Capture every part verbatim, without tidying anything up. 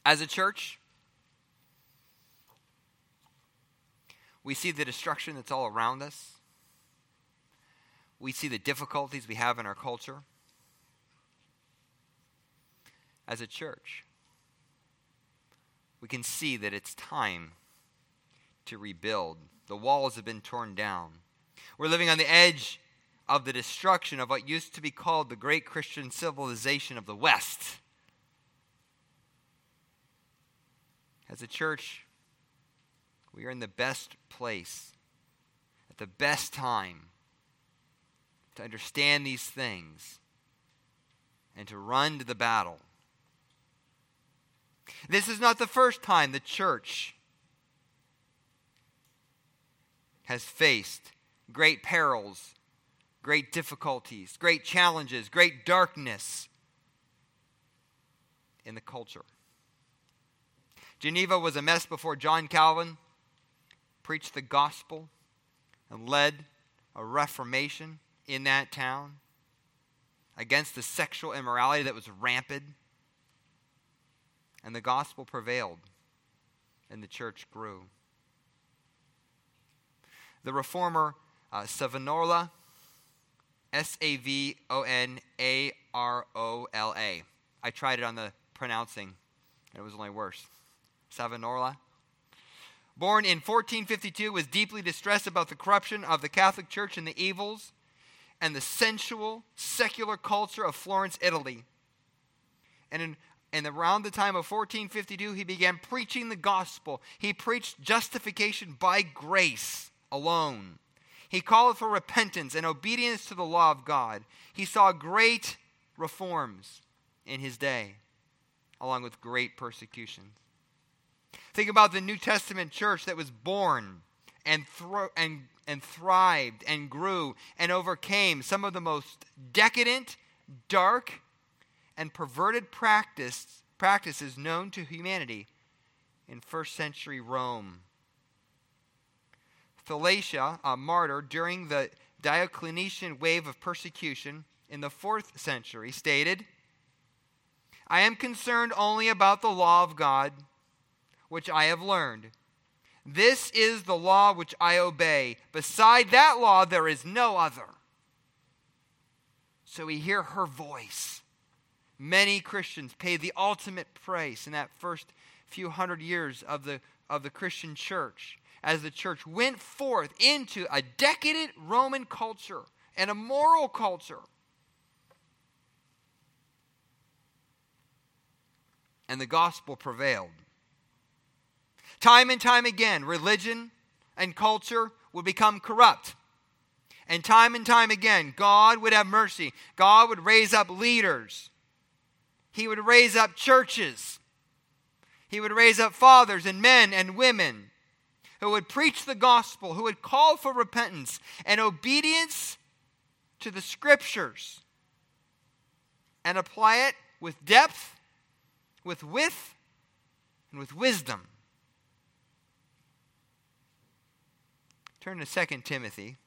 As a church, we see the destruction that's all around us. We see the difficulties we have in our culture. As a church, we can see that it's time to rebuild. The walls have been torn down. We're living on the edge of the destruction of what used to be called the great Christian civilization of the West. As a church, we are in the best place, at the best time, to understand these things and to run to the battle. This is not the first time the church has faced great perils, great difficulties, great challenges, great darkness in the culture. Geneva was a mess before John Calvin preached the gospel and led a reformation in that town against the sexual immorality that was rampant. And the gospel prevailed, and the church grew. The reformer uh, Savonarola, S A V O N A R O L A. I tried it on the pronouncing, and it was only worse. Savonarola. Born in fourteen fifty-two, was deeply distressed about the corruption of the Catholic Church and the evils and the sensual, secular culture of Florence, Italy. And in And around the time of fourteen fifty-two, he began preaching the gospel. He preached justification by grace alone. He called for repentance and obedience to the law of God. He saw great reforms in his day, along with great persecutions. Think about the New Testament church that was born and, thro- and, and thrived and grew and overcame some of the most decadent, dark, and perverted practice, practices known to humanity in first century Rome. Thalatia, a martyr during the Diocletian wave of persecution in the fourth century, stated, "I am concerned only about the law of God, which I have learned. This is the law which I obey. Beside that law there is no other." So we hear her voice. Many Christians paid the ultimate price in that first few hundred years of the, of the Christian church, as the church went forth into a decadent Roman culture and a moral culture. And the gospel prevailed. Time and time again, religion and culture would become corrupt. And time and time again, God would have mercy. God would raise up leaders. He would raise up churches. He would raise up fathers and men and women who would preach the gospel, who would call for repentance and obedience to the scriptures and apply it with depth, with width, and with wisdom. Turn to Second Timothy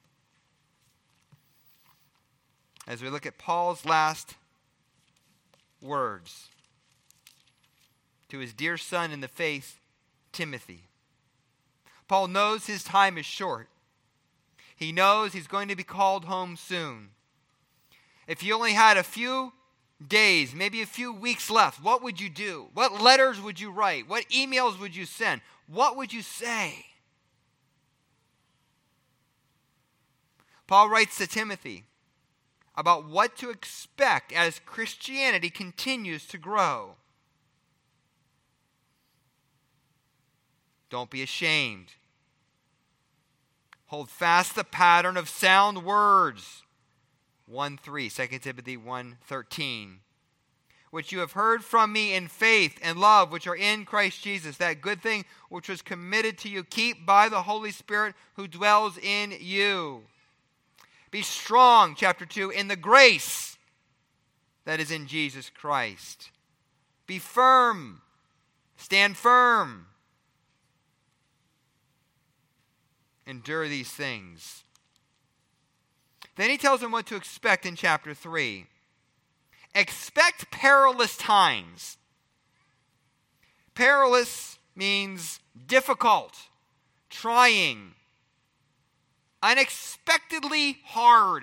as we look at Paul's last words to his dear son in the faith, Timothy. Paul knows his time is short. He knows he's going to be called home soon. If you only had a few days, maybe a few weeks left, what would you do? What letters would you write? What emails would you send? What would you say? Paul writes to Timothy about what to expect as Christianity continues to grow. Don't be ashamed. Hold fast the pattern of sound words. one three, Second Timothy one thirteen. Which you have heard from me in faith and love, which are in Christ Jesus. That good thing which was committed to you, keep by the Holy Spirit who dwells in you. Be strong, chapter two, in the grace that is in Jesus Christ. Be firm. Stand firm. Endure these things. Then he tells them what to expect in chapter three. Expect perilous times. perilous means difficult, trying, unexpectedly hard.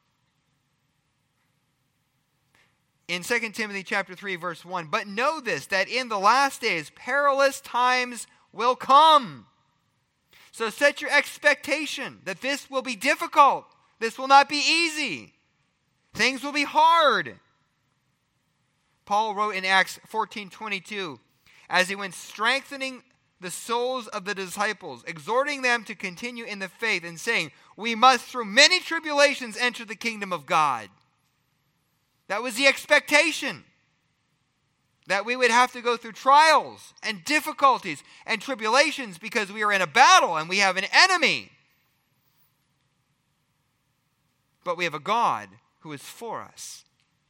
In Second Timothy chapter three, verse one, but know this, that in the last days perilous times will come. So set your expectation that this will be difficult. This will not be easy. Things will be hard. Paul wrote in Acts fourteen twenty-two, as he went strengthening the souls of the disciples, exhorting them to continue in the faith, and saying, we must through many tribulations enter the kingdom of God. That was the expectation, that we would have to go through trials and difficulties and tribulations because we are in a battle and we have an enemy. But we have a God who is for us.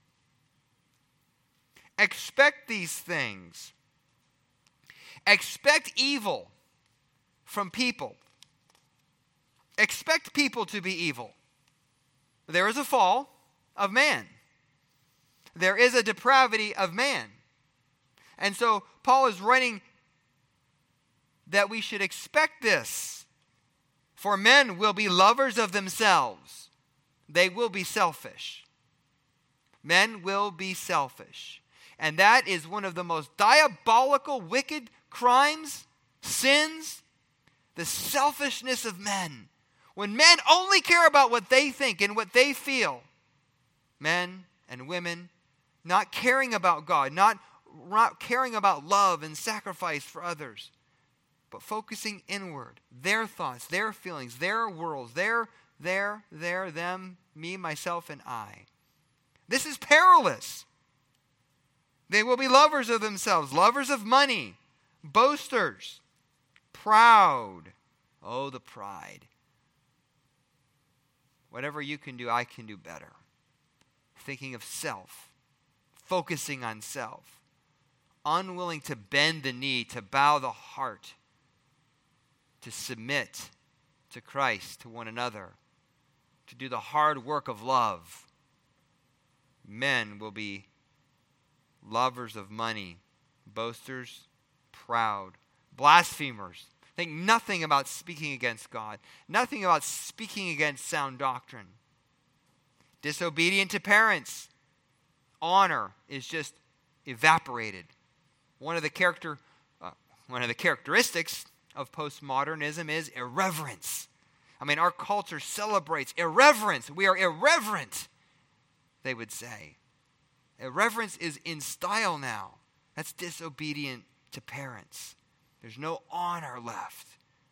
Expect these things. Expect evil from people. Expect people to be evil. There is a fall of man. There is a depravity of man. And so Paul is writing that we should expect this. For men will be lovers of themselves. They will be selfish. Men will be selfish. And that is one of the most diabolical, wicked crimes, sins, the selfishness of men. When men only care about what they think and what they feel, men and women not caring about God, not, not caring about love and sacrifice for others, but focusing inward, their thoughts, their feelings, their worlds, their, their, their, them, me, myself, and I. This is perilous. They will be lovers of themselves, lovers of money, boasters, proud. Oh, the pride. Whatever you can do, I can do better. Thinking of self, focusing on self, unwilling to bend the knee, to bow the heart, to submit to Christ, to one another, to do the hard work of love. Men will be lovers of money, boasters, proud, blasphemers. Think nothing about speaking against God, nothing about speaking against sound doctrine. Disobedient to parents. Honor is just evaporated. One of the character, uh, one of the characteristics of postmodernism is irreverence. I mean, our culture celebrates irreverence. We are irreverent, they would say. Irreverence is in style now. That's disobedient to parents. There's no honor left.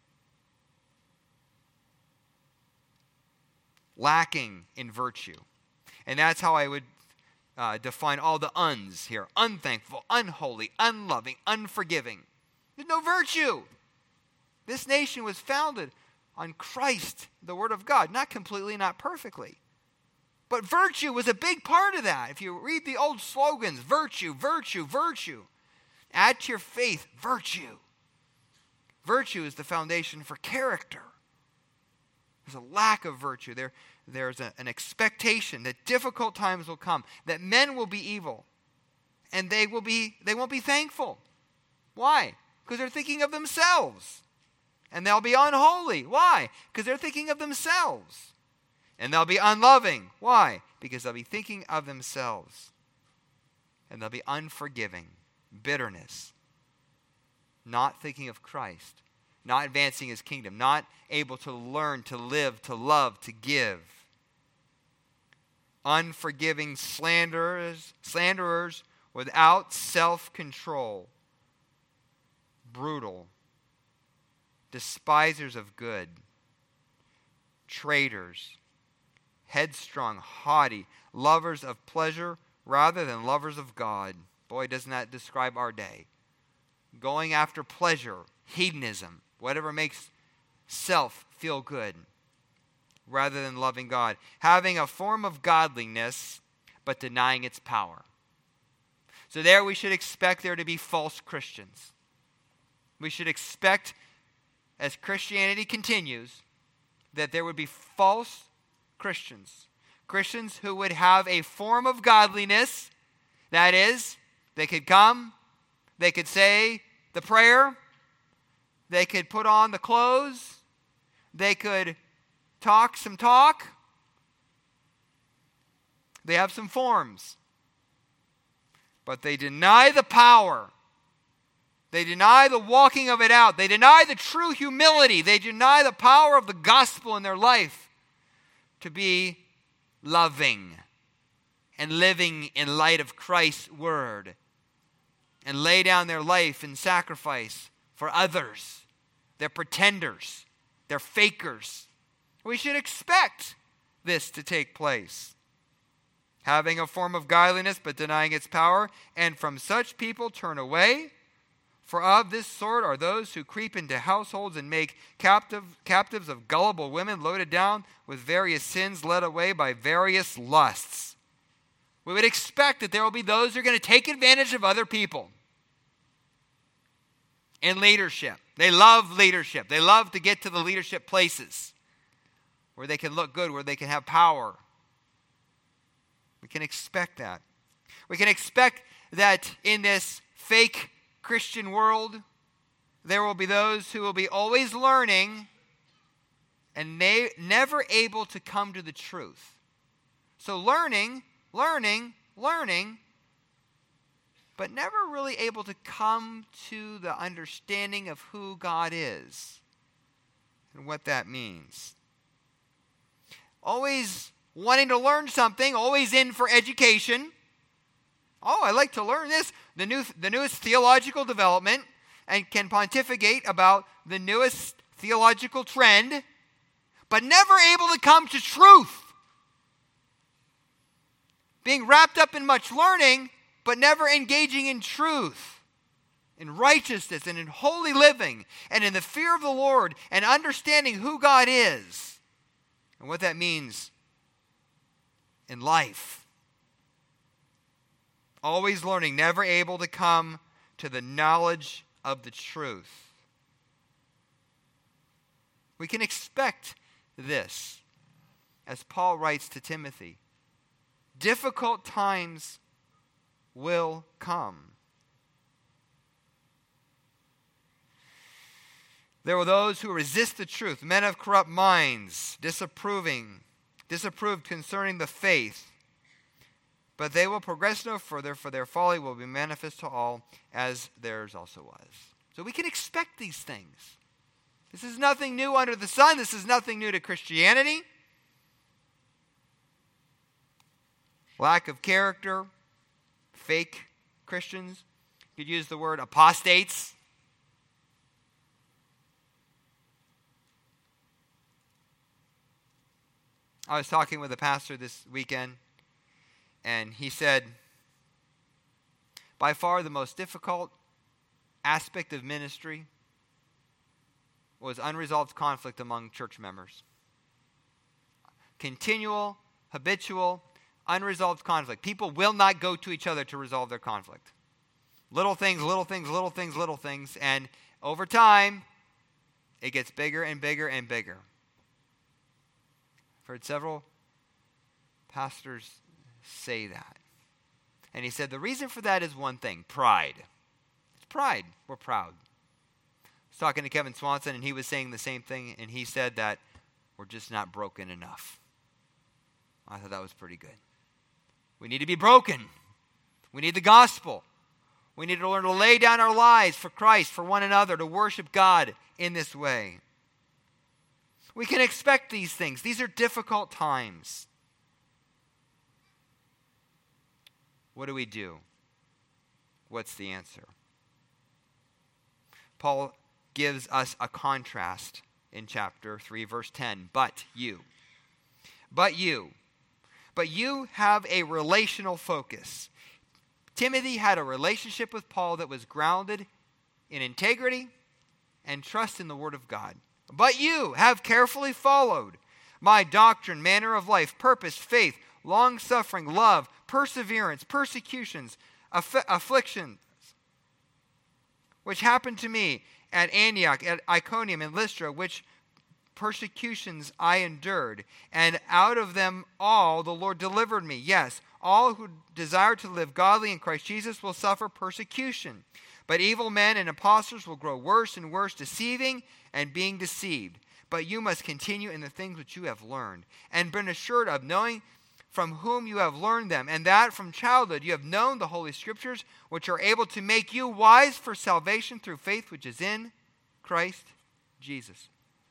Lacking in virtue. And that's how I would uh, define all the uns here. Unthankful, unholy, unloving, unforgiving. There's no virtue. This nation was founded on Christ, the Word of God. Not completely, not perfectly. But virtue was a big part of that. If you read the old slogans, virtue, virtue, virtue. Add to your faith, virtue. Virtue is the foundation for character. There's a lack of virtue. There, there's a, an expectation that difficult times will come, that men will be evil, and they will be they won't be thankful. Why? Because they're thinking of themselves. And they'll be unholy. Why? Because they're thinking of themselves. And they'll be unloving. Why? Because they'll be thinking of themselves. And they'll be unforgiving. Bitterness. Not thinking of Christ. Not advancing His kingdom. Not able to learn, to live, to love, to give. Unforgiving slanderers, slanderers without self-control. Brutal. Despisers of good. Traitors. Headstrong, haughty, lovers of pleasure rather than lovers of God. Boy, doesn't that describe our day. Going after pleasure, hedonism, whatever makes self feel good, rather than loving God. Having a form of godliness, but denying its power. So there we should expect there to be false Christians. We should expect, as Christianity continues, that there would be false Christians. Christians who would have a form of godliness. That is, they could come, they could say, the prayer. They could put on the clothes. They could talk some talk. They have some forms. But they deny the power. They deny the walking of it out. They deny the true humility. They deny the power of the gospel in their life to be loving and living in light of Christ's word and lay down their life in sacrifice for others. They're pretenders. They're fakers. We should expect this to take place. Having a form of godliness but denying its power, and from such people turn away. For of this sort are those who creep into households and make captive, captives of gullible women, loaded down with various sins, led away by various lusts. We would expect that there will be those who are going to take advantage of other people in leadership. They love leadership. They love to get to the leadership places where they can look good, where they can have power. We can expect that. We can expect that in this fake Christian world, there will be those who will be always learning and ne- never able to come to the truth. So learning, learning, learning, but never really able to come to the understanding of who God is and what that means. Always wanting to learn something, always in for education. Oh, I like to learn this, the new, the newest theological development, and can pontificate about the newest theological trend, but never able to come to truth. Being wrapped up in much learning, but never engaging in truth, in righteousness, and in holy living, and in the fear of the Lord, and understanding who God is, and what that means in life. Always learning, never able to come to the knowledge of the truth. We can expect this, as Paul writes to Timothy. Difficult times will come. There were those who resist the truth, men of corrupt minds, disapproving, disapproved concerning the faith. But they will progress no further, for their folly will be manifest to all, as theirs also was. So we can expect these things. This is nothing new under the sun. This is nothing new to Christianity. Lack of character, fake Christians. You could use the word apostates. I was talking with a pastor this weekend, and he said, by far the most difficult aspect of ministry was unresolved conflict among church members. Continual, habitual, unresolved conflict. People will not go to each other to resolve their conflict. Little things, little things, little things, little things, and over time, it gets bigger and bigger and bigger. I've heard several pastors say that. And he said the reason for that is one thing, pride. It's pride. We're proud. I was talking to Kevin Swanson, and he was saying the same thing, and he said that we're just not broken enough. I thought that was pretty good. We need to be broken. We need the gospel. We need to learn to lay down our lives for Christ, for one another, to worship God in this way. We can expect these things. These are difficult times. What do we do? What's the answer? Paul gives us a contrast in chapter three, verse ten. But you. But you. But you have a relational focus. Timothy had a relationship with Paul that was grounded in integrity and trust in the Word of God. But you have carefully followed my doctrine, manner of life, purpose, faith, long-suffering, love, perseverance, persecutions, aff- afflictions, which happened to me at Antioch, at Iconium, and Lystra, which persecutions I endured, and out of them all the Lord delivered me. Yes, all who desire to live godly in Christ Jesus will suffer persecution. But evil men and impostors will grow worse and worse, deceiving and being deceived. But you must continue in the things which you have learned, and been assured of knowing from whom you have learned them, and that from childhood you have known the Holy Scriptures, which are able to make you wise for salvation through faith which is in Christ Jesus.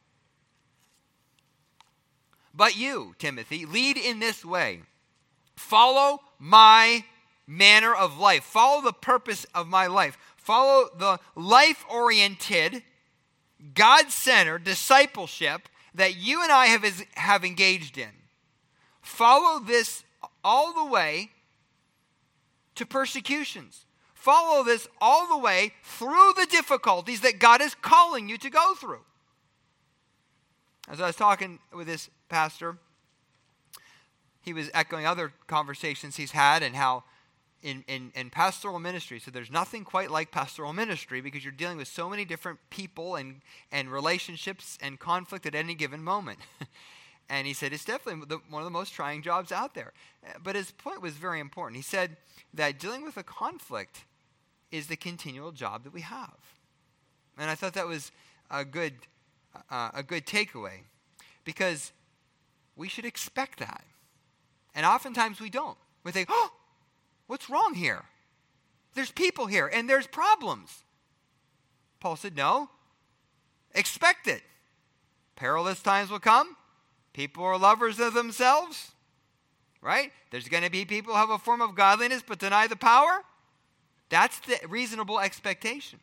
But you, Timothy, lead in this way. Follow my manner of life. Follow the purpose of my life. Follow the life-oriented, God-centered discipleship that you and I have, have engaged in. Follow this all the way to persecutions. Follow this all the way through the difficulties that God is calling you to go through. As I was talking with this pastor, he was echoing other conversations he's had and how in, in, in pastoral ministry, so there's nothing quite like pastoral ministry because you're dealing with so many different people and, and relationships and conflict at any given moment. And he said it's definitely the, one of the most trying jobs out there. But his point was very important. He said that dealing with a conflict is the continual job that we have. And I thought that was a good, uh, a good takeaway because we should expect that. And oftentimes we don't. We think, oh, what's wrong here? There's people here and there's problems. Paul said, no, expect it. Perilous times will come. People are lovers of themselves, right? There's going to be people who have a form of godliness but deny the power. That's the reasonable expectation.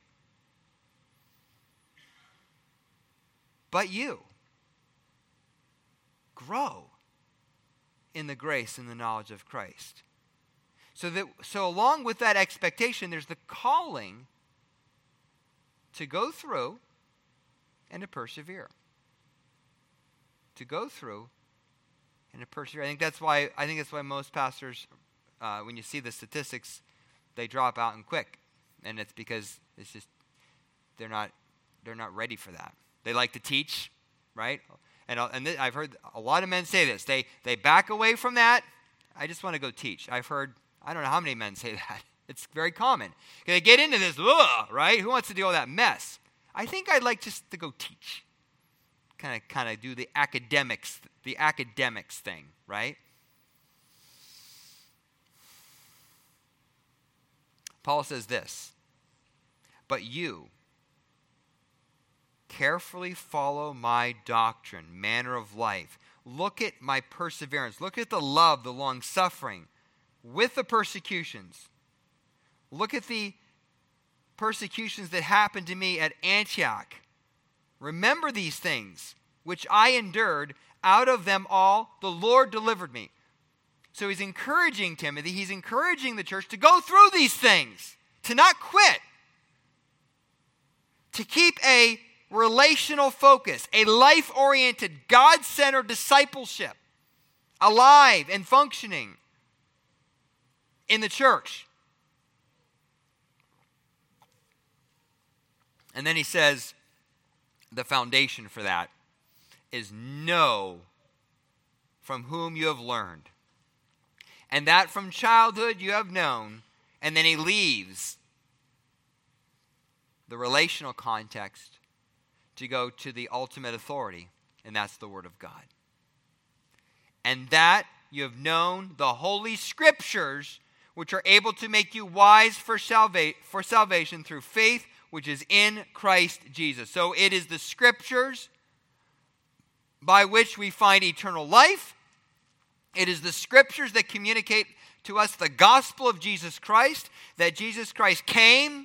But you grow in the grace and the knowledge of Christ. So that so along with that expectation, there's the calling to go through and to persevere. To go through and to persevere. I think that's why I think that's why most pastors, uh, when you see the statistics, they drop out and quick, and it's because it's just they're not they're not ready for that. They like to teach, right? And and th- I've heard a lot of men say this. They they back away from that. I just want to go teach. I've heard I don't know how many men say that. It's very common. They get into this, ugh, right? Who wants to deal with that mess? I think I'd like just to go teach. Kind of, kind of do the academics, the academics thing, right? Paul says this, but you carefully follow my doctrine, manner of life. Look at my perseverance. Look at the love, the long suffering with the persecutions. Look at the persecutions that happened to me at Antioch. Remember these things, which I endured. Out of them all, the Lord delivered me. So he's encouraging Timothy, he's encouraging the church to go through these things, to not quit, to keep a relational focus, a life-oriented, God-centered discipleship alive and functioning in the church. And then he says, the foundation for that is know from whom you have learned. And that from childhood you have known. And then he leaves the relational context to go to the ultimate authority, and that's the Word of God. And that you have known the Holy Scriptures, which are able to make you wise for salva- for salvation through faith, which is in Christ Jesus. So it is the Scriptures by which we find eternal life. It is the Scriptures that communicate to us the gospel of Jesus Christ, that Jesus Christ came,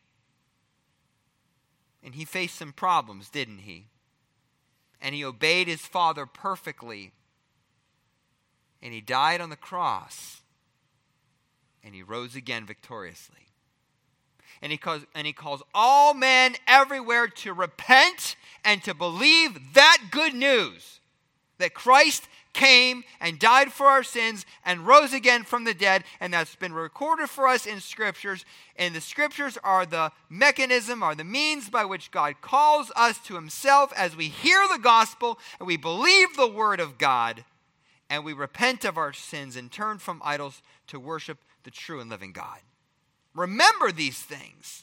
and he faced some problems, didn't he? And he obeyed his Father perfectly, and he died on the cross, and he rose again victoriously. And he calls, and he calls all men everywhere to repent and to believe that good news, that Christ came and died for our sins and rose again from the dead, and that's been recorded for us in Scriptures. And the Scriptures are the mechanism, are the means by which God calls us to himself as we hear the gospel and we believe the Word of God. and we repent of our sins and turn from idols to worship the true and living God. Remember these things.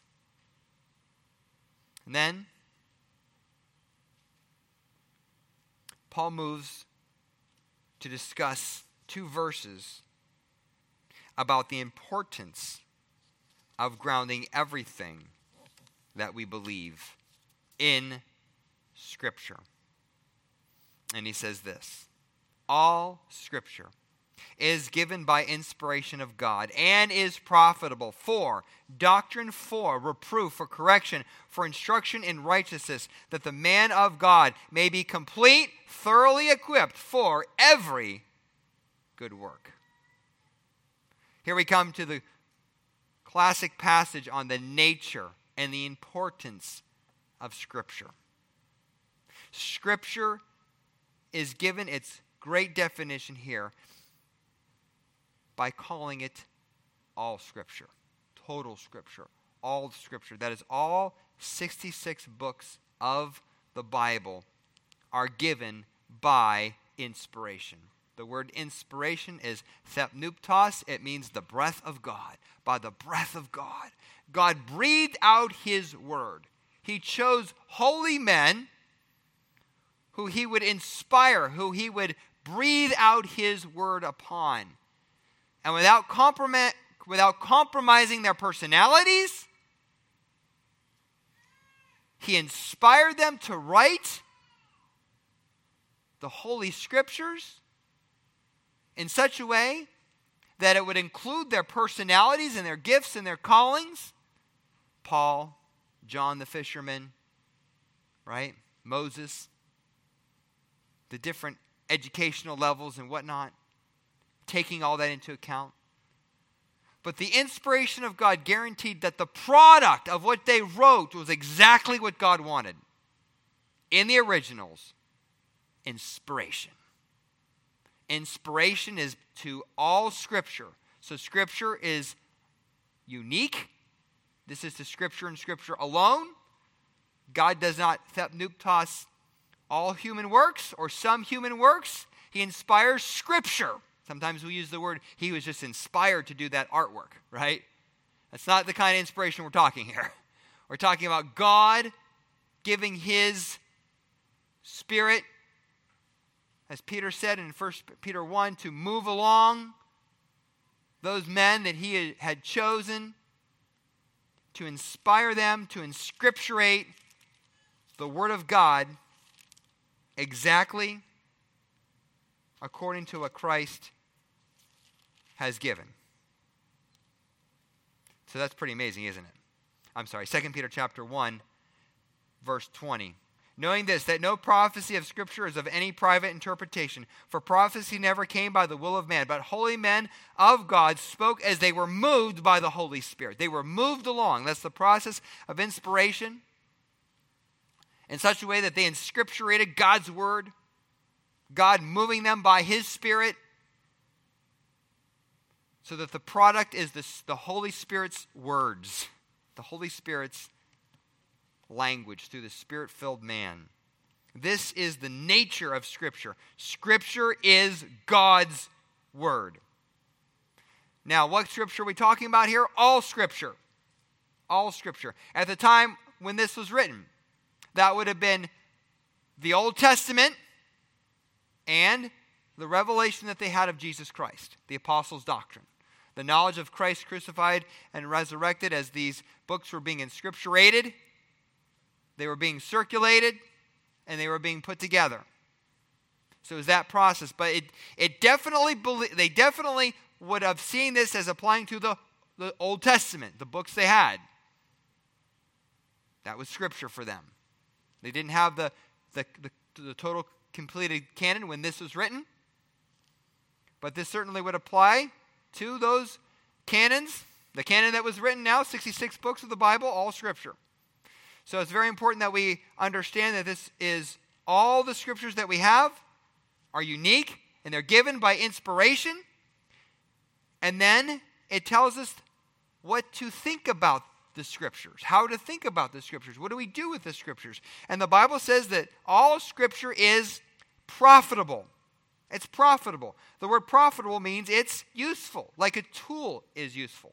And then Paul moves to discuss two verses about the importance of grounding everything that we believe in Scripture. And he says this: all Scripture is given by inspiration of God and is profitable for doctrine, for reproof, for correction, for instruction in righteousness, that the man of God may be complete, thoroughly equipped for every good work. Here we come to the classic passage on the nature and the importance of Scripture. Scripture is given its great definition here by calling it all Scripture, total Scripture, all Scripture. That is, all sixty-six books of the Bible are given by inspiration. The word inspiration is thepnuptos. It means the breath of God. By the breath of God, God breathed out His word. He chose holy men who He would inspire, who He would breathe out His word upon. And without, comprom- without compromising their personalities, He inspired them to write the Holy Scriptures in such a way that it would include their personalities and their gifts and their callings. Paul, John the fisherman, right? Moses, the different educational levels and whatnot, taking all that into account. But the inspiration of God guaranteed that the product of what they wrote was exactly what God wanted. In the originals, inspiration. Inspiration is to all Scripture. So Scripture is unique. This is the Scripture and Scripture alone. God does not thepnuptos all human works or some human works. He inspires Scripture. Sometimes we use the word, he was just inspired to do that artwork, right? That's not the kind of inspiration we're talking here. We're talking about God giving His Spirit, as Peter said in First Peter one, to move along those men that He had chosen, to inspire them, to inscripturate the Word of God exactly according to what Christ has given. So that's pretty amazing, isn't it? I'm sorry, Second Peter chapter one, verse twenty. Knowing this, that no prophecy of Scripture is of any private interpretation, for prophecy never came by the will of man, but holy men of God spoke as they were moved by the Holy Spirit. They were moved along. That's the process of inspiration, in such a way that they inscripturated God's word, God moving them by His Spirit, so that the product is the, the Holy Spirit's words, the Holy Spirit's language through the Spirit-filled man. This is the nature of Scripture. Scripture is God's word. Now, what Scripture are we talking about here? All Scripture. All Scripture. At the time when this was written, that would have been the Old Testament and the revelation that they had of Jesus Christ, the apostles' doctrine. The knowledge of Christ crucified and resurrected. As these books were being inscripturated, they were being circulated, and they were being put together. So it was that process. But it, it definitely, they definitely would have seen this as applying to the, the Old Testament, the books they had. That was Scripture for them. They didn't have the, the, the, the total completed canon when this was written. But this certainly would apply to those canons. The canon that was written now, sixty-six books of the Bible, all Scripture. So it's very important that we understand that this is all the Scriptures that we have are unique, and they're given by inspiration. And then it tells us what to think about the Scriptures, how to think about the Scriptures. What do we do with the Scriptures? And the Bible says that all Scripture is profitable. It's profitable. The word profitable means it's useful, like a tool is useful.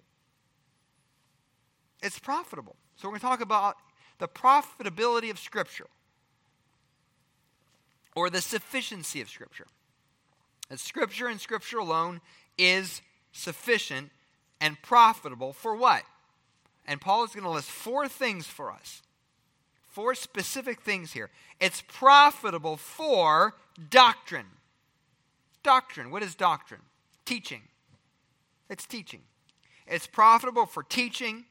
It's profitable. So we're going to talk about the profitability of Scripture, or the sufficiency of Scripture. That Scripture and Scripture alone is sufficient and profitable for what? And Paul is going to list four things for us. Four specific things here. It's profitable for doctrine. Doctrine. What is doctrine? Teaching. It's teaching. It's profitable for teaching.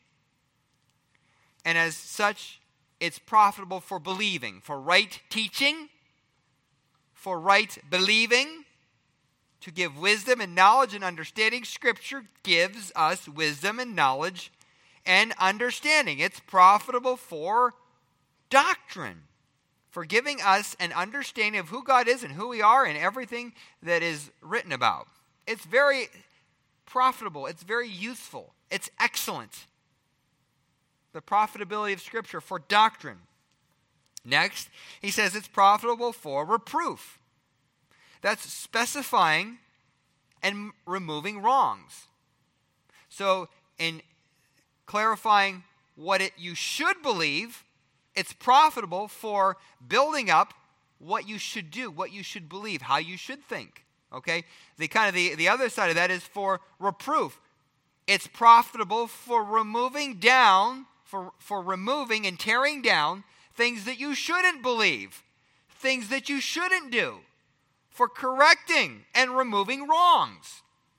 And as such, it's profitable for believing. For right teaching. For right believing. To give wisdom and knowledge and understanding. Scripture gives us wisdom and knowledge and understanding. It's profitable for doctrine, for giving us an understanding of who God is and who we are and everything that is written about. It's very profitable. It's very useful. It's excellent. The profitability of Scripture for doctrine. Next, he says it's profitable for reproof. That's specifying and removing wrongs. So in clarifying what it you should believe, it's profitable for building up what you should do, what you should believe, how you should think. Okay? The kind of the, the other side of that is for reproof. It's profitable for removing down, for, for removing and tearing down things that you shouldn't believe, things that you shouldn't do, for correcting and removing wrongs.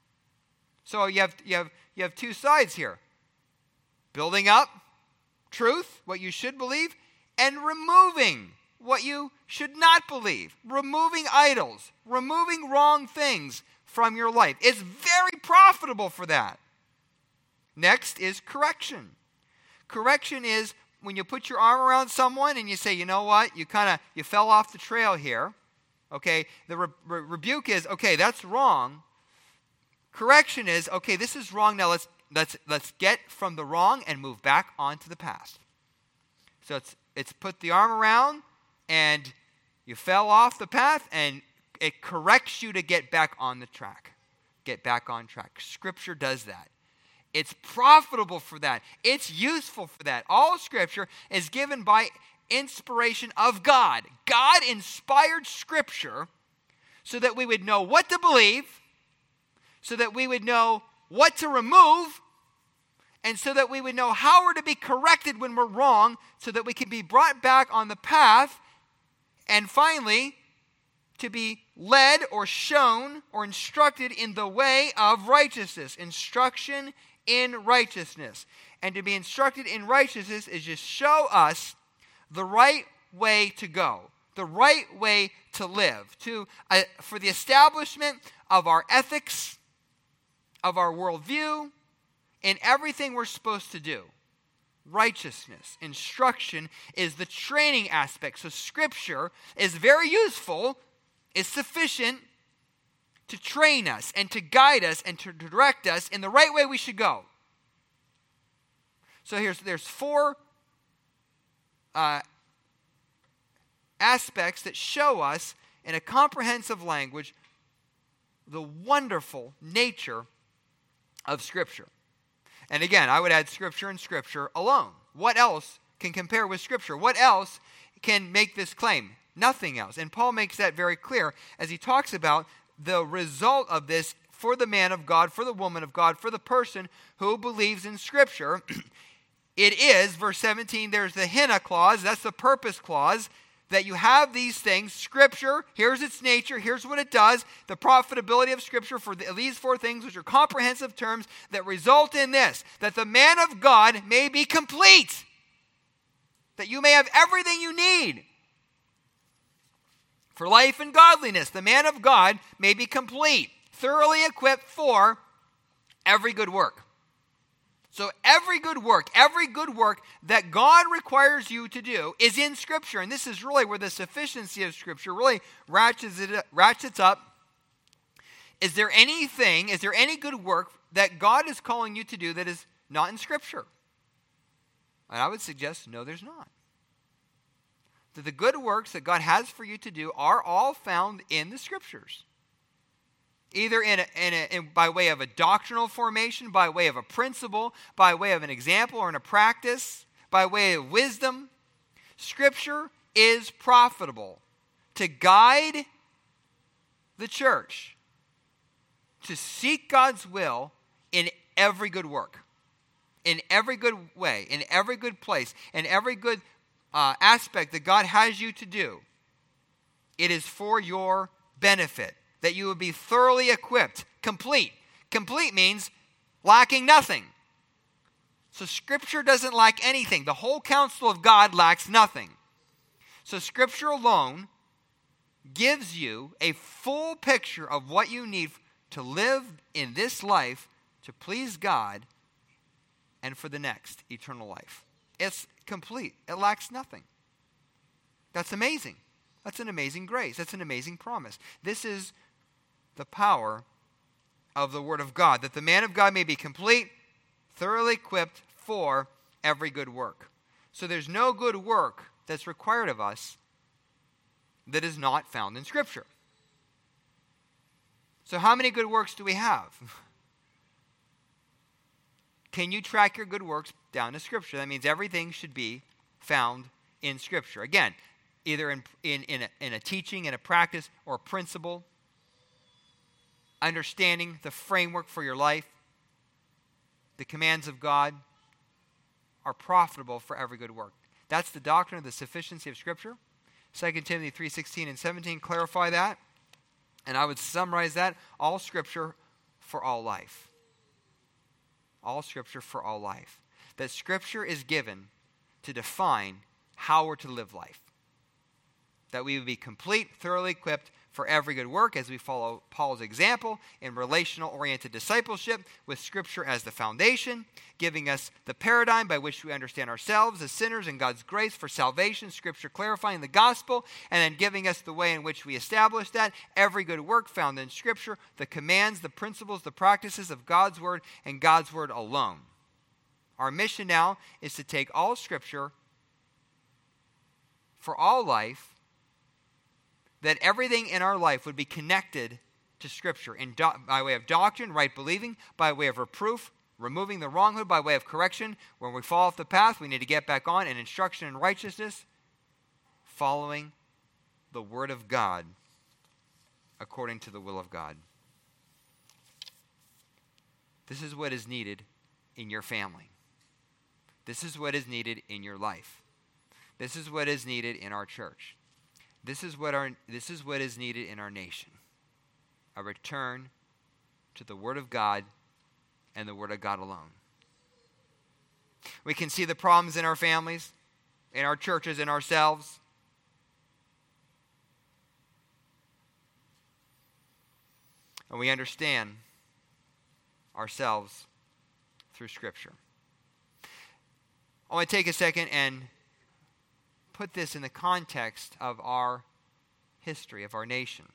So you have you have you have two sides here. Building up truth, what you should believe, and removing what you should not believe. Removing idols, removing wrong things from your life. It's very profitable for that. Next is correction. Correction is when you put your arm around someone and you say, you know what, you kind of, you fell off the trail here. Okay, the re- re- rebuke is, okay, that's wrong. Correction is, okay, this is wrong, now let's Let's let's get from the wrong and move back onto the past. So it's it's put the arm around and you fell off the path and it corrects you to get back on the track. Get back on track. Scripture does that. It's profitable for that. It's useful for that. All Scripture is given by inspiration of God. God inspired Scripture so that we would know what to believe, so that we would know what to remove, and so that we would know how we're to be corrected when we're wrong, so that we can be brought back on the path, and finally, to be led or shown or instructed in the way of righteousness. Instruction in righteousness. And to be instructed in righteousness is just show us the right way to go, the right way to live, to uh, for the establishment of our ethics, of our worldview, in everything we're supposed to do. Righteousness, instruction is the training aspect. So Scripture is very useful, is sufficient to train us and to guide us and to direct us in the right way we should go. So here's there's four uh, aspects that show us in a comprehensive language the wonderful nature of Scripture. And again, I would add Scripture and Scripture alone. What else can compare with Scripture? What else can make this claim? Nothing else. And Paul makes that very clear as he talks about the result of this for the man of God, for the woman of God, for the person who believes in Scripture. It is, verse seventeen, there's the hina clause, that's the purpose clause, that you have these things. Scripture, here's its nature, here's what it does, the profitability of Scripture for the, these four things, which are comprehensive terms that result in this, that the man of God may be complete, that you may have everything you need for life and godliness. The man of God may be complete, thoroughly equipped for every good work. So every good work, every good work that God requires you to do is in Scripture. And this is really where the sufficiency of Scripture really ratchets it, ratchets up. Is there anything, is there any good work that God is calling you to do that is not in Scripture? And I would suggest, no, there's not. That the good works that God has for you to do are all found in the Scriptures. either in, a, in, a, in by way of a doctrinal formation, by way of a principle, by way of an example or in a practice, by way of wisdom. Scripture is profitable to guide the church to seek God's will in every good work, in every good way, in every good place, in every good uh, aspect that God has you to do. It is for your benefit, that you will be thoroughly equipped, complete. Complete means lacking nothing. So Scripture doesn't lack anything. The whole counsel of God lacks nothing. So Scripture alone gives you a full picture of what you need to live in this life to please God and for the next, eternal life. It's complete. It lacks nothing. That's amazing. That's an amazing grace. That's an amazing promise. This is the power of the Word of God, that the man of God may be complete, thoroughly equipped for every good work. So there's no good work that's required of us that is not found in Scripture. So how many good works do we have? Can you track your good works down to Scripture? That means everything should be found in Scripture. Again, either in, in, in, a, in a teaching, in a practice, or a principle. Understanding the framework for your life. The commands of God are profitable for every good work. That's the doctrine of the sufficiency of Scripture. Second Timothy three sixteen and seventeen clarify that. And I would summarize that. All Scripture for all life. All Scripture for all life. That Scripture is given to define how we're to live life. That we would be complete, thoroughly equipped for every good work as we follow Paul's example in relational-oriented discipleship with Scripture as the foundation, giving us the paradigm by which we understand ourselves as sinners and God's grace for salvation, Scripture clarifying the gospel, and then giving us the way in which we establish that, every good work found in Scripture, the commands, the principles, the practices of God's Word, and God's Word alone. Our mission now is to take all Scripture for all life, that everything in our life would be connected to Scripture in do- by way of doctrine, right believing, by way of reproof, removing the wronghood, by way of correction. When we fall off the path, we need to get back on, and instruction in righteousness, following the Word of God according to the will of God. This is what is needed in your family. This is what is needed in your life. This is what is needed in our church. This is what our this is what is needed in our nation. A return to the Word of God and the Word of God alone. We can see the problems in our families, in our churches, in ourselves. And we understand ourselves through Scripture. I want to take a second and put this in the context of our history, of our nation.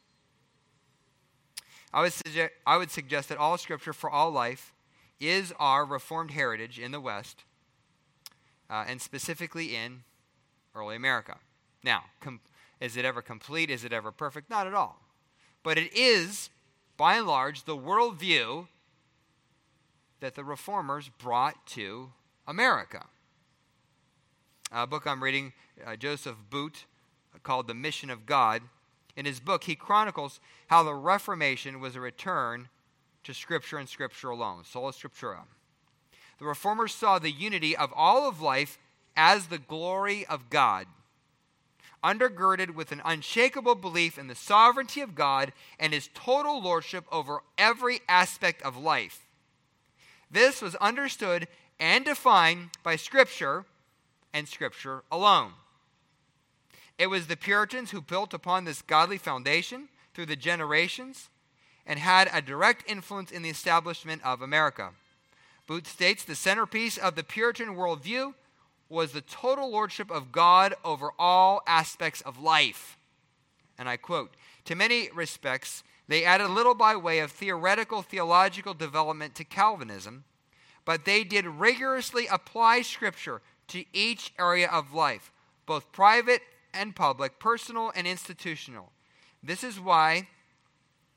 I would, suggest, I would suggest that all Scripture for all life is our Reformed heritage in the West, uh, and specifically in early America. Now, com- is it ever complete? Is it ever perfect? Not at all. But it is, by and large, the worldview that the Reformers brought to America. A book I'm reading, uh, Joseph Boot, uh, called The Mission of God. In his book, he chronicles how the Reformation was a return to Scripture and Scripture alone, sola scriptura. The Reformers saw the unity of all of life as the glory of God, undergirded with an unshakable belief in the sovereignty of God and His total lordship over every aspect of life. This was understood and defined by Scripture and Scripture alone. It was the Puritans who built upon this godly foundation through the generations and had a direct influence in the establishment of America. Boot states the centerpiece of the Puritan worldview was the total lordship of God over all aspects of life. And I quote, "To many respects, they added little by way of theoretical theological development to Calvinism, but they did rigorously apply Scripture to each area of life, both private and public, personal and institutional. This is why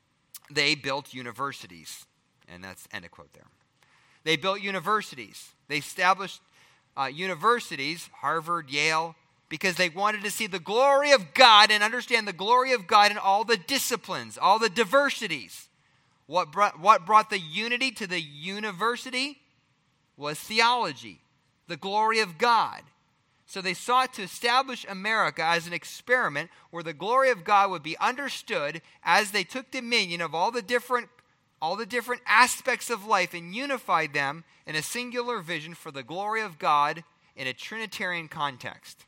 they built universities. And that's end of quote there. They built universities. They established uh, universities, Harvard, Yale, because they wanted to see the glory of God and understand the glory of God in all the disciplines, all the diversities. What brought, what brought the unity to the university was theology, the glory of God. So they sought to establish America as an experiment where the glory of God would be understood as they took dominion of all the different all the different aspects of life and unified them in a singular vision for the glory of God in a Trinitarian context.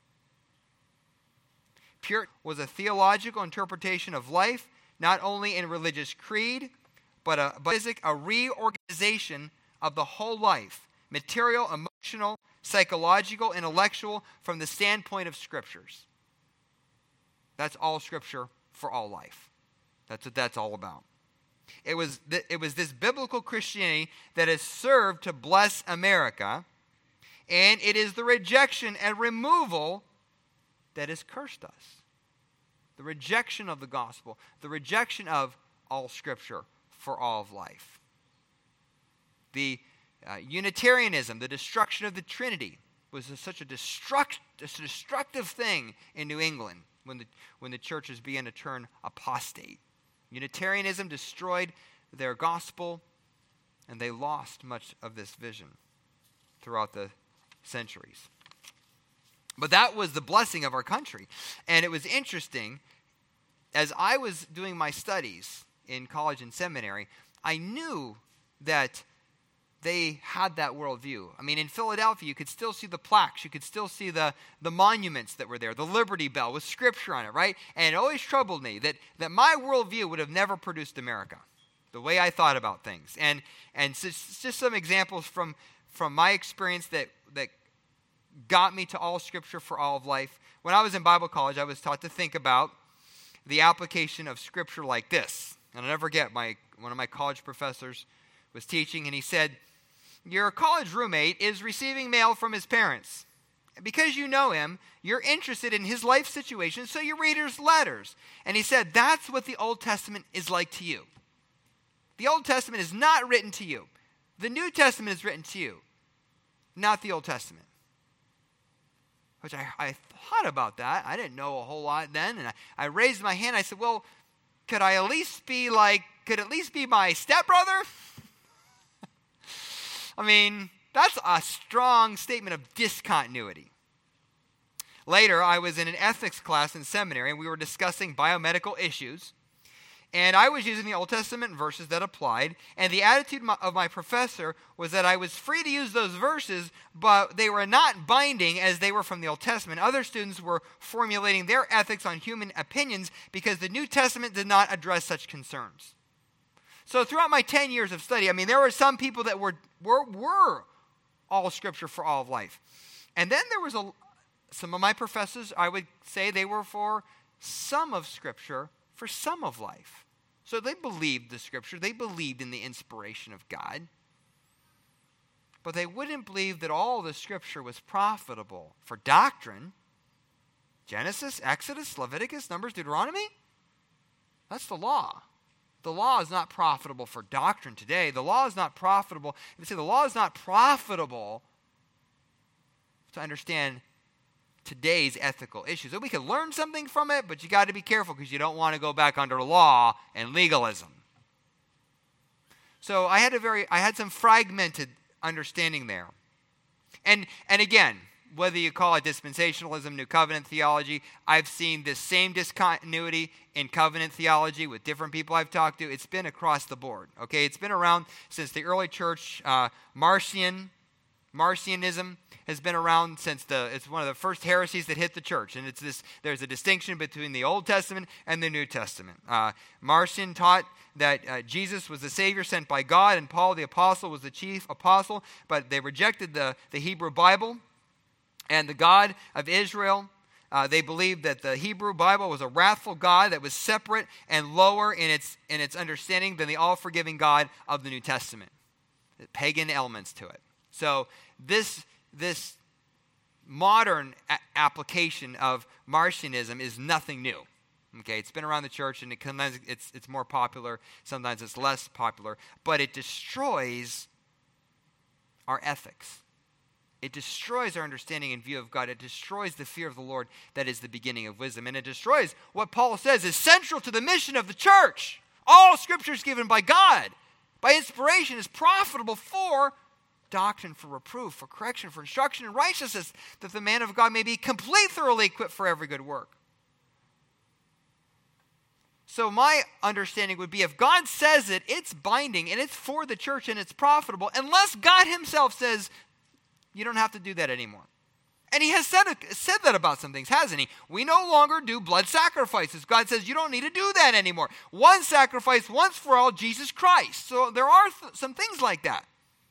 Puritan was a theological interpretation of life, not only in religious creed, but a, but a reorganization of the whole life, material, emotional, psychological, intellectual, from the standpoint of Scriptures. That's all Scripture for all life. That's what that's all about. It was, th- it was this biblical Christianity that has served to bless America, and it is the rejection and removal that has cursed us. The rejection of the gospel, the rejection of all Scripture for all of life. The uh, Unitarianism, the destruction of the Trinity, was a, such a, destruct, a destructive thing in New England when the, when the churches began to turn apostate. Unitarianism destroyed their gospel, and they lost much of this vision throughout the centuries. But that was the blessing of our country. And it was interesting, as I was doing my studies in college and seminary, I knew that they had that worldview. I mean, in Philadelphia, you could still see the plaques. You could still see the, the monuments that were there, the Liberty Bell with Scripture on it, right? And it always troubled me that, that my worldview would have never produced America, the way I thought about things. And and just, just some examples from, from my experience that, that got me to all Scripture for all of life. When I was in Bible college, I was taught to think about the application of Scripture like this. And I'll never forget, my, one of my college professors was teaching, and he said, your college roommate is receiving mail from his parents. Because you know him, you're interested in his life situation, so you read his letters. And he said, that's what the Old Testament is like to you. The Old Testament is not written to you. The New Testament is written to you, not the Old Testament. Which I, I thought about that. I didn't know a whole lot then. And I, I raised my hand. I said, well, could I at least be like, could at least be my stepbrother? I mean, that's a strong statement of discontinuity. Later, I was in an ethics class in seminary, and we were discussing biomedical issues. And I was using the Old Testament verses that applied. And the attitude of my professor was that I was free to use those verses, but they were not binding as they were from the Old Testament. Other students were formulating their ethics on human opinions because the New Testament did not address such concerns. So throughout my ten years of study, I mean, there were some people that were were, were all Scripture for all of life. And then there was a, some of my professors, I would say they were for some of Scripture for some of life. So they believed the Scripture. They believed in the inspiration of God. But they wouldn't believe that all the Scripture was profitable for doctrine. Genesis, Exodus, Leviticus, Numbers, Deuteronomy. That's the law. The law is not profitable for doctrine today. The law is not profitable. If you say the law is not profitable to understand today's ethical issues. So we can learn something from it, but you got to be careful because you don't want to go back under law and legalism. So I had a very, I had some fragmented understanding there. And and again, whether you call it dispensationalism, New Covenant theology, I've seen this same discontinuity in covenant theology with different people I've talked to. It's been across the board, okay? It's been around since the early church. Uh, Marcion, Marcionism has been around since the, it's one of the first heresies that hit the church. And it's this, there's a distinction between the Old Testament and the New Testament. Uh, Marcion taught that uh, Jesus was the Savior sent by God, and Paul the Apostle was the chief apostle, but they rejected the, the Hebrew Bible. And the God of Israel, uh, they believed that the Hebrew Bible was a wrathful God that was separate and lower in its in its understanding than the all-forgiving God of the New Testament. Pagan elements to it. So this, this modern a- application of Marcionism is nothing new. Okay, it's been around the church, and it, sometimes it's, it's more popular, sometimes it's less popular, but it destroys our ethics. It destroys our understanding and view of God. It destroys the fear of the Lord that is the beginning of wisdom. And it destroys what Paul says is central to the mission of the church. All Scripture is given by God, by inspiration, is profitable for doctrine, for reproof, for correction, for instruction in righteousness, that the man of God may be complete, thoroughly equipped for every good work. So my understanding would be if God says it, it's binding and it's for the church and it's profitable, unless God himself says, you don't have to do that anymore. And he has said, said that about some things, hasn't he? We no longer do blood sacrifices. God says you don't need to do that anymore. One sacrifice, once for all, Jesus Christ. So there are th- some things like that.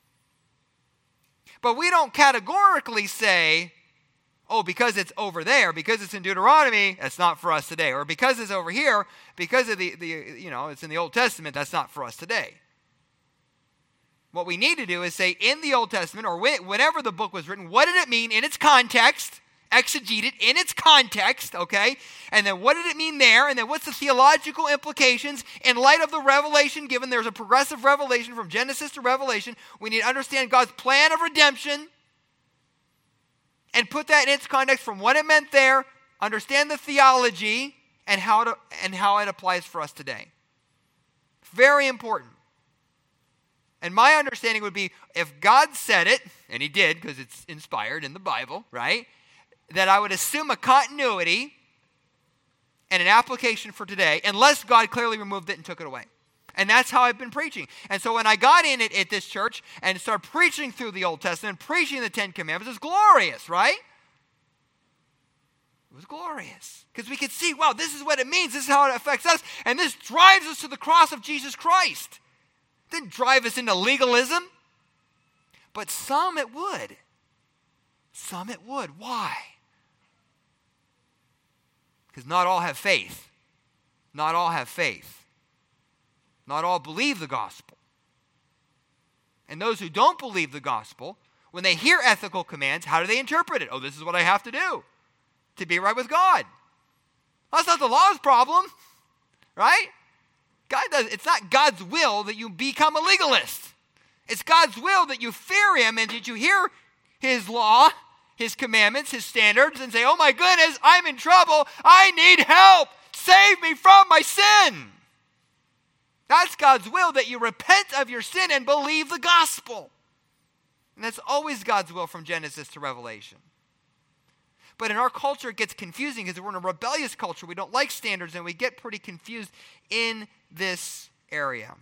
But we don't categorically say, oh, because it's over there, because it's in Deuteronomy, that's not for us today. Or because it's over here, because of the, the you know, it's in the Old Testament, that's not for us today. What we need to do is say in the Old Testament, or whenever the book was written, what did it mean in its context? Exegete it in its context, okay? And then what did it mean there? And then what's the theological implications in light of the revelation given? There's a progressive revelation from Genesis to Revelation. We need to understand God's plan of redemption and put that in its context from what it meant there, understand the theology, and how to, and how it applies for us today. Very important. And my understanding would be, if God said it, and he did because it's inspired in the Bible, right? That I would assume a continuity and an application for today, unless God clearly removed it and took it away. And that's how I've been preaching. And so when I got in it at this church and started preaching through the Old Testament, preaching the Ten Commandments, it was glorious, right? It was glorious. Because we could see, wow, this is what it means. This is how it affects us. And this drives us to the cross of Jesus Christ. It didn't drive us into legalism. But some it would. Some it would. Why? Because not all have faith. Not all have faith. Not all believe the gospel. And those who don't believe the gospel, when they hear ethical commands, how do they interpret it? Oh, this is what I have to do to be right with God. Well, that's not the law's problem, right? God does. It's not God's will that you become a legalist. It's God's will that you fear him and that you hear his law, his commandments, his standards, and say, oh my goodness, I'm in trouble. I need help. Save me from my sin. That's God's will, that you repent of your sin and believe the gospel. And that's always God's will from Genesis to Revelation. But in our culture, it gets confusing because we're in a rebellious culture. We don't like standards, and we get pretty confused in this area.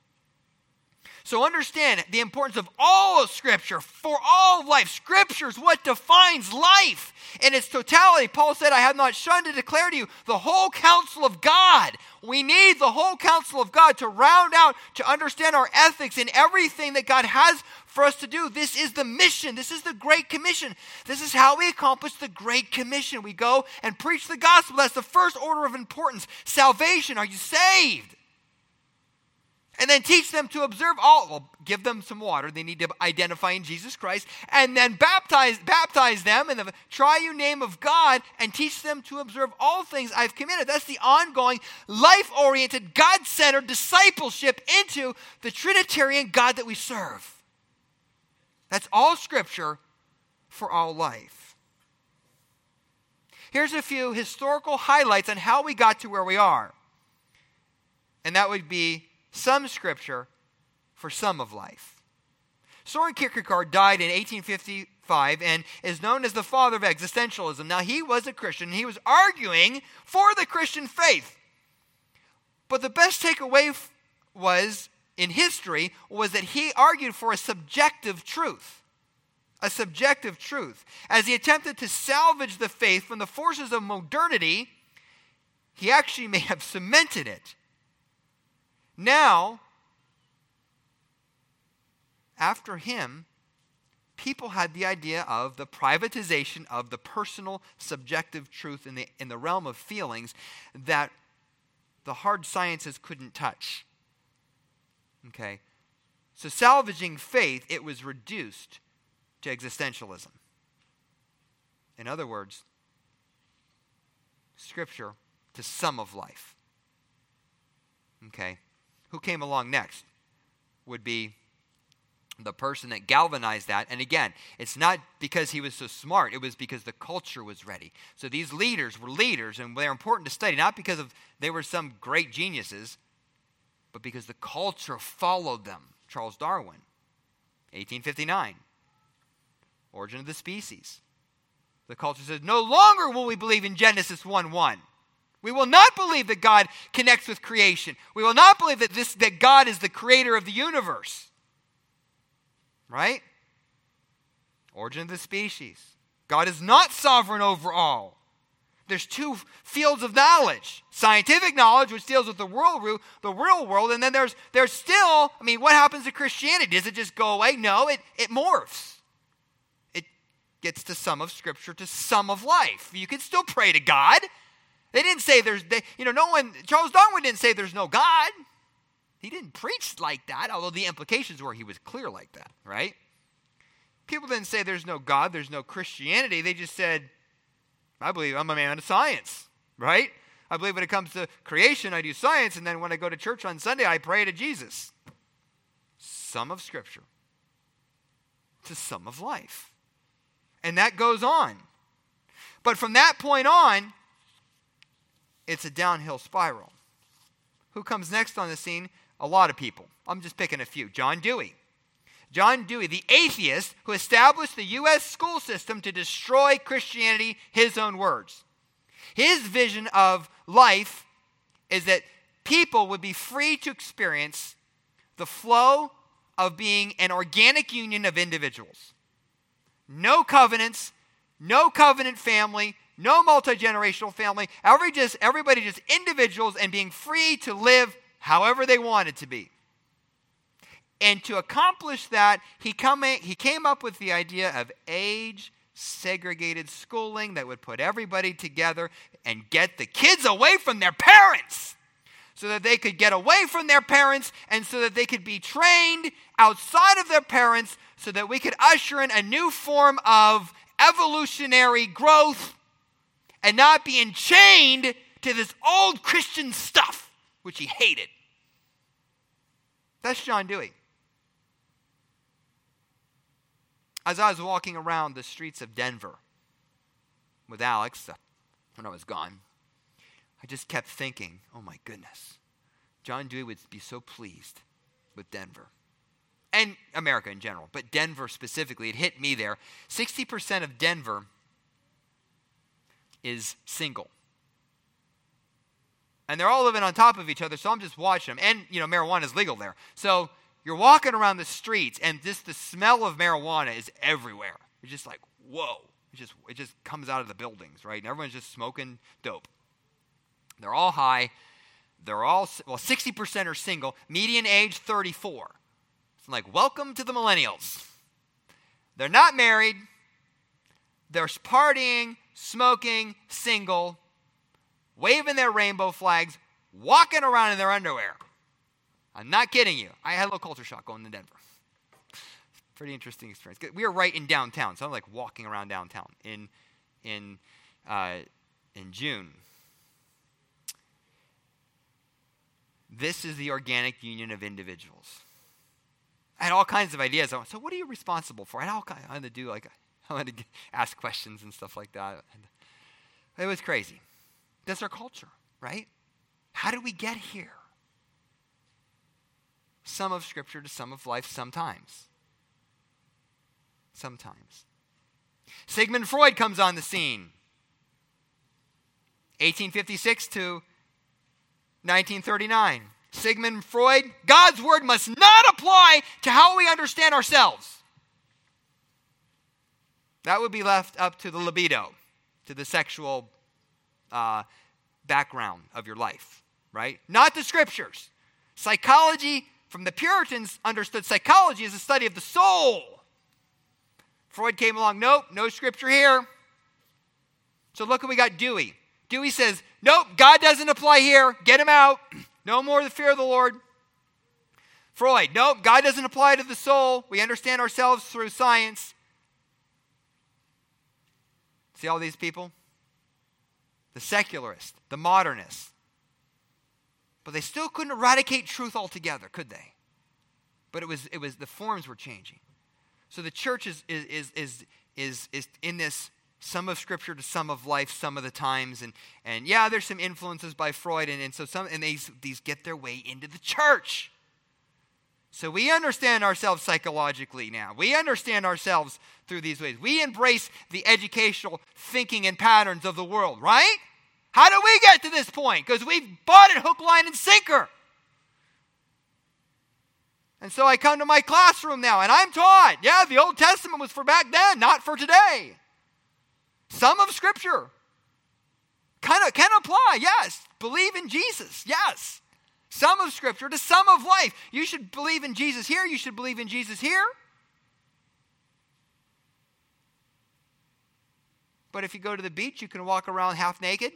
So understand the importance of all of Scripture for all of life. Scripture is what defines life in its totality. Paul said, I have not shunned to declare to you the whole counsel of God. We need the whole counsel of God to round out, to understand our ethics in everything that God has for us to do. This is the mission. This is the Great Commission. This is how we accomplish the Great Commission. We go and preach the gospel. That's the first order of importance. Salvation. Are you saved? And then teach them to observe all, well, give them some water. They need to identify in Jesus Christ. And then baptize, baptize them in the triune name of God and teach them to observe all things I've commanded. That's the ongoing, life-oriented, God-centered discipleship into the Trinitarian God that we serve. That's all Scripture for all life. Here's a few historical highlights on how we got to where we are. And that would be some Scripture for some of life. Soren Kierkegaard died in eighteen fifty-five and is known as the father of existentialism. Now, he was a Christian. He was arguing for the Christian faith. But the best takeaway was, in history, was that he argued for a subjective truth. A subjective truth. As he attempted to salvage the faith from the forces of modernity, he actually may have cemented it. Now, after him, people had the idea of the privatization of the personal, subjective truth in the, in the realm of feelings that the hard sciences couldn't touch. Okay? So salvaging faith, it was reduced to existentialism. In other words, Scripture to some of life. Okay. Who came along next would be the person that galvanized that. And again, it's not because he was so smart. It was because the culture was ready. So these leaders were leaders, and they're important to study, not because of they were some great geniuses, but because the culture followed them. Charles Darwin, eighteen fifty-nine, Origin of the Species. The culture says, no longer will we believe in Genesis one one. We will not believe that God connects with creation. We will not believe that this that God is the creator of the universe. Right? Origin of the Species. God is not sovereign over all. There's two fields of knowledge. Scientific knowledge, which deals with the world, the real world, and then there's there's still, I mean, what happens to Christianity? Does it just go away? No, it, it morphs. It gets to some of Scripture, to some of life. You can still pray to God. They didn't say there's, they, you know, no one, Charles Darwin didn't say there's no God. He didn't preach like that, although the implications were he was clear like that, right? People didn't say there's no God, there's no Christianity. They just said, I believe I'm a man of science, right? I believe when it comes to creation, I do science, and then when I go to church on Sunday, I pray to Jesus. Some of Scripture to some of life. And that goes on. But from that point on, it's a downhill spiral. Who comes next on the scene? A lot of people. I'm just picking a few. John Dewey. John Dewey, the atheist who established the U S school system to destroy Christianity, his own words. His vision of life is that people would be free to experience the flow of being an organic union of individuals. No covenants, no covenant family, no multi-generational family. Every just, everybody just individuals and being free to live however they wanted to be. And to accomplish that, he, come, he came up with the idea of age-segregated schooling that would put everybody together and get the kids away from their parents so that they could get away from their parents and so that they could be trained outside of their parents so that we could usher in a new form of evolutionary growth and not be enchained to this old Christian stuff, which he hated. That's John Dewey. As I was walking around the streets of Denver with Alex, uh, when I was gone, I just kept thinking, oh my goodness, John Dewey would be so pleased with Denver. And America in general, but Denver specifically, it hit me there. sixty percent of Denver is single. And they're all living on top of each other, so I'm just watching them. And, you know, marijuana is legal there. So you're walking around the streets, and just the smell of marijuana is everywhere. It's just like, whoa. It just, it just comes out of the buildings, right? And everyone's just smoking dope. They're all high. They're all, well, sixty percent are single. Median age, thirty-four. It's like, welcome to the millennials. They're not married. They're partying, smoking, single, waving their rainbow flags, walking around in their underwear. I'm not kidding you. I had a little culture shock going to Denver. Pretty interesting experience. We were right in downtown, so I'm like walking around downtown in in uh, in June. This is the organic union of individuals. I had all kinds of ideas. So what are you responsible for? I had all kinds. I had to do like I had to ask questions and stuff like that. It was crazy. That's our culture, right? How did we get here? Some of Scripture to some of life sometimes. Sometimes. Sigmund Freud comes on the scene. eighteen fifty-six to nineteen thirty-nine. Sigmund Freud, God's word must not apply to how we understand ourselves. That would be left up to the libido, to the sexual uh, background of your life, right? Not the Scriptures. Psychology, from the Puritans, understood psychology as a study of the soul. Freud came along, nope, no Scripture here. So look what we got Dewey. Dewey says, nope, God doesn't apply here. Get him out. No more the fear of the Lord. Freud, nope, God doesn't apply to the soul. We understand ourselves through science. See all these people? the secularists, the modernists. But they still couldn't eradicate truth altogether, could they? But it was it was the forms were changing. So the church is is is is is, is in this some of Scripture to some of life, some of the times, and and yeah, there's some influences by Freud, and, and so some and these these get their way into the church. So we understand ourselves psychologically now. We understand ourselves through these ways. We embrace the educational thinking and patterns of the world, right? How do we get to this point? Because we've bought it hook, line, and sinker. And so I come to my classroom now, and I'm taught, yeah, the Old Testament was for back then, not for today. Some of Scripture kind of can apply, yes. Believe in Jesus, yes. Some of Scripture to some of life. You should believe in Jesus here. You should believe in Jesus here. But if you go to the beach, you can walk around half naked.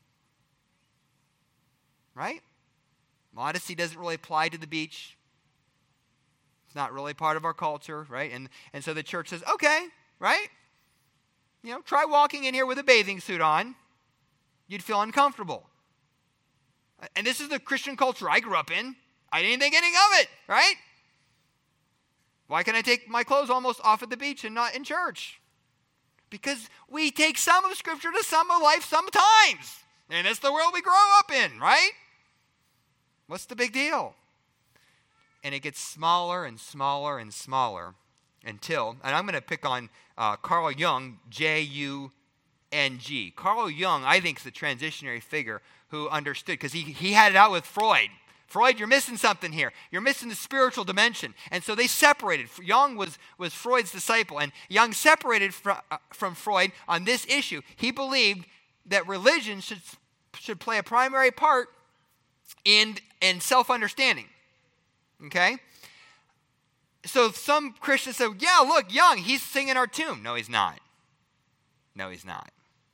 Right? Modesty doesn't really apply to the beach. It's not really part of our culture, right? And and so the church says, okay, right? You know, try walking in here with a bathing suit on. You'd feel uncomfortable. And this is the Christian culture I grew up in. I didn't think anything of it, right? Why can I take my clothes almost off at the beach and not in church? Because we take some of Scripture to some of life sometimes. And it's the world we grow up in, right? What's the big deal? And it gets smaller and smaller and smaller until, and I'm going to pick on uh, Carl Jung, J U N G. Carl Jung, I think, is the transitionary figure who understood, because he, he had it out with Freud. Freud, you're missing something here. You're missing the spiritual dimension. And so they separated. Jung was, was Freud's disciple, and Jung separated from, uh, from Freud on this issue. He believed that religion should, should play a primary part in, in self-understanding. Okay? So some Christians say, yeah, look, Jung, he's singing our tune. No, he's not. No, he's not.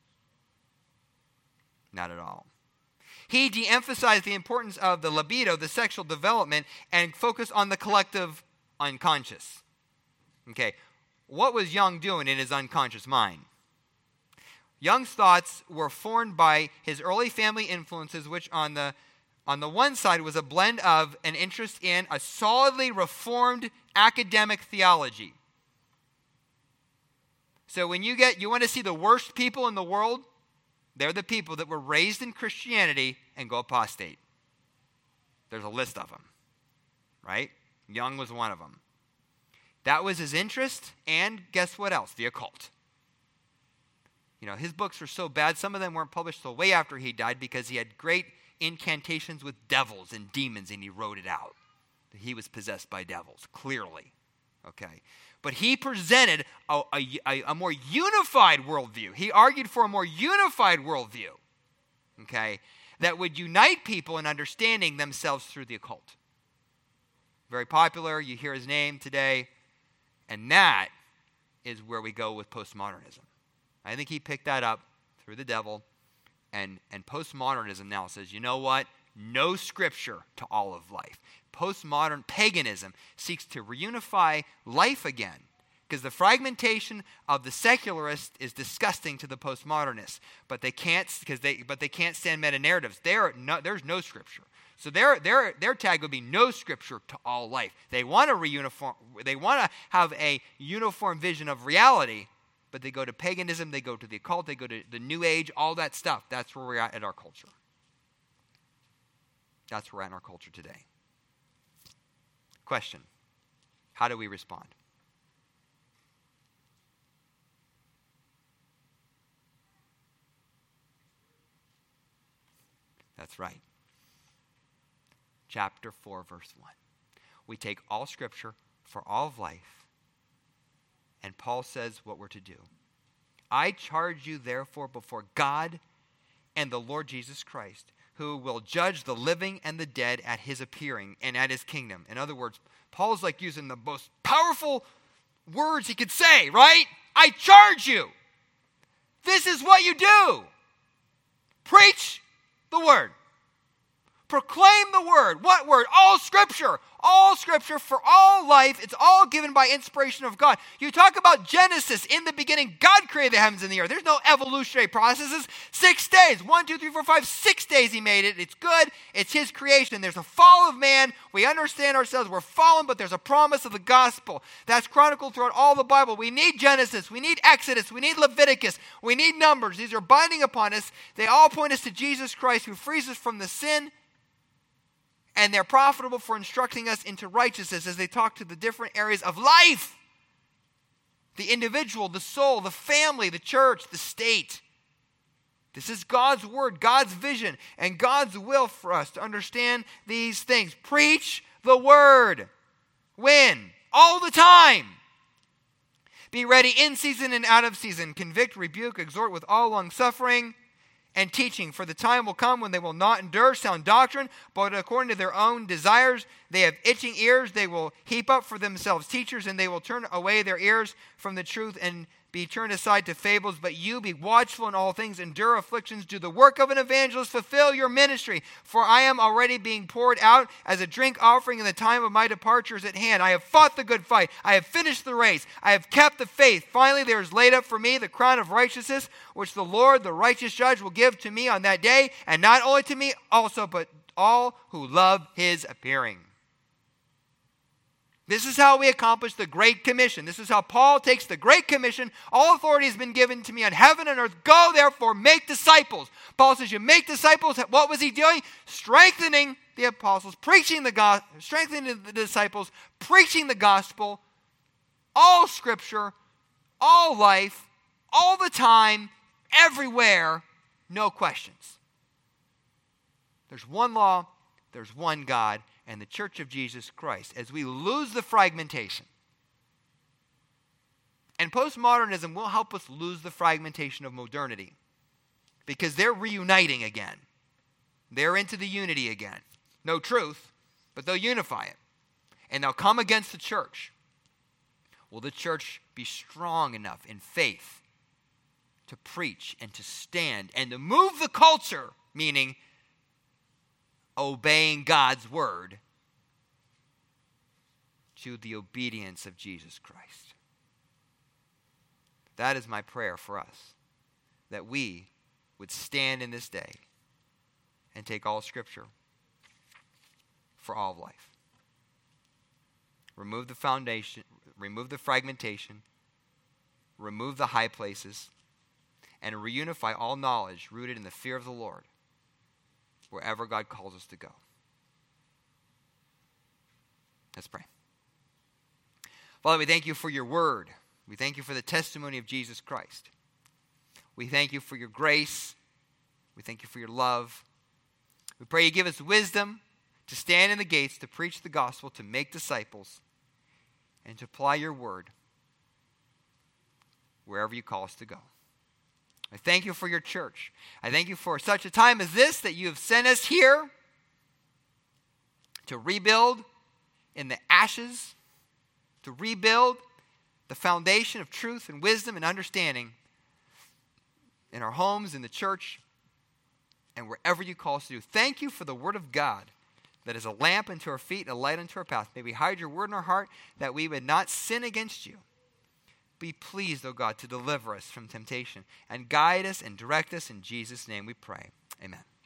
Not at all. He de-emphasized the importance of the libido, the sexual development, and focused on the collective unconscious. Okay, what was Jung doing in his unconscious mind? Jung's thoughts were formed by his early family influences, which on the on the one side was a blend of an interest in a solidly reformed academic theology. So when you get, you want to see the worst people in the world, they're the people that were raised in Christianity and go apostate. There's a list of them, right? Jung was one of them. That was his interest, and guess what else? The occult. You know, his books were so bad, some of them weren't published till way after he died because he had great incantations with devils and demons, and he wrote it out. He was possessed by devils, clearly. Okay. But he presented a, a, a more unified worldview. He argued for a more unified worldview, okay, that would unite people in understanding themselves through the occult. Very popular. You hear his name today. And that is where we go with postmodernism. I think he picked that up through the devil. And, and postmodernism now says, you know what? No Scripture to all of life. Postmodern paganism seeks to reunify life again, because the fragmentation of the secularists is disgusting to the postmodernists. But they can't, because they, but they can't stand meta narratives. There, no, there's no Scripture. So their their their tag would be no Scripture to all life. They want to reuniform. They want to have a uniform vision of reality, but they go to paganism. They go to the occult. They go to the New Age. All that stuff. That's where we're at in our culture. That's where we're at in our culture today. Question: how do we respond? That's right. Chapter four, verse one. We take all Scripture for all of life, and Paul says what we're to do. I charge you, therefore, before God and the Lord Jesus Christ, who will judge the living and the dead at his appearing and at his kingdom. In other words, Paul's like using the most powerful words he could say, right? I charge you. This is what you do. Preach the word. Proclaim the word. What word? All scripture. All scripture for all life. It's all given by inspiration of God. You talk about Genesis. In the beginning, God created the heavens and the earth. There's no evolutionary processes. Six days. One, two, three, four, five, six days he made it. It's good. It's his creation. There's a fall of man. We understand ourselves. We're fallen, but there's a promise of the gospel. That's chronicled throughout all the Bible. We need Genesis. We need Exodus. We need Leviticus. We need Numbers. These are binding upon us. They all point us to Jesus Christ, who frees us from the sin. And they're profitable for instructing us into righteousness as they talk to the different areas of life. The individual, the soul, the family, the church, the state. This is God's word, God's vision, and God's will for us to understand these things. Preach the word. When? All the time. Be ready in season and out of season. Convict, rebuke, exhort with all long suffering and teaching. For the time will come when they will not endure sound doctrine, but according to their own desires, they have itching ears. They will heap up for themselves teachers, and they will turn away their ears from the truth and be turned aside to fables. But you be watchful in all things, endure afflictions, do the work of an evangelist, fulfill your ministry. For I am already being poured out as a drink offering, and the time of my departure is at hand. I have fought the good fight. I have finished the race. I have kept the faith. Finally, there is laid up for me the crown of righteousness, which the Lord, the righteous judge, will give to me on that day, and not only to me also, but all who love his appearing. This is how we accomplish the Great Commission. This is how Paul takes the Great Commission. All authority has been given to me on heaven and earth. Go, therefore, make disciples. Paul says, you make disciples. What was he doing? Strengthening the apostles, preaching the gospel, strengthening the disciples, preaching the gospel, all scripture, all life, all the time, everywhere, no questions. There's one law, there's one God, and the Church of Jesus Christ. As we lose the fragmentation, and postmodernism will help us lose the fragmentation of modernity, because they're reuniting again. They're into the unity again. No truth, but they'll unify it. And they'll come against the church. Will the church be strong enough in faith to preach and to stand and to move the culture, meaning obeying God's word, to the obedience of Jesus Christ? That is my prayer for us, that we would stand in this day and take all scripture for all of life. Remove the foundation, remove the fragmentation, remove the high places, and reunify all knowledge rooted in the fear of the Lord wherever God calls us to go. Let's pray. Father, we thank you for your word. We thank you for the testimony of Jesus Christ. We thank you for your grace. We thank you for your love. We pray you give us wisdom to stand in the gates, to preach the gospel, to make disciples, and to apply your word wherever you call us to go. I thank you for your church. I thank you for such a time as this, that you have sent us here to rebuild in the ashes, to rebuild the foundation of truth and wisdom and understanding in our homes, in the church, and wherever you call us to do. Thank you for the word of God that is a lamp unto our feet and a light unto our path. May we hide your word in our heart that we would not sin against you. Be pleased, O God, to deliver us from temptation and guide us and direct us. In Jesus' name we pray. Amen.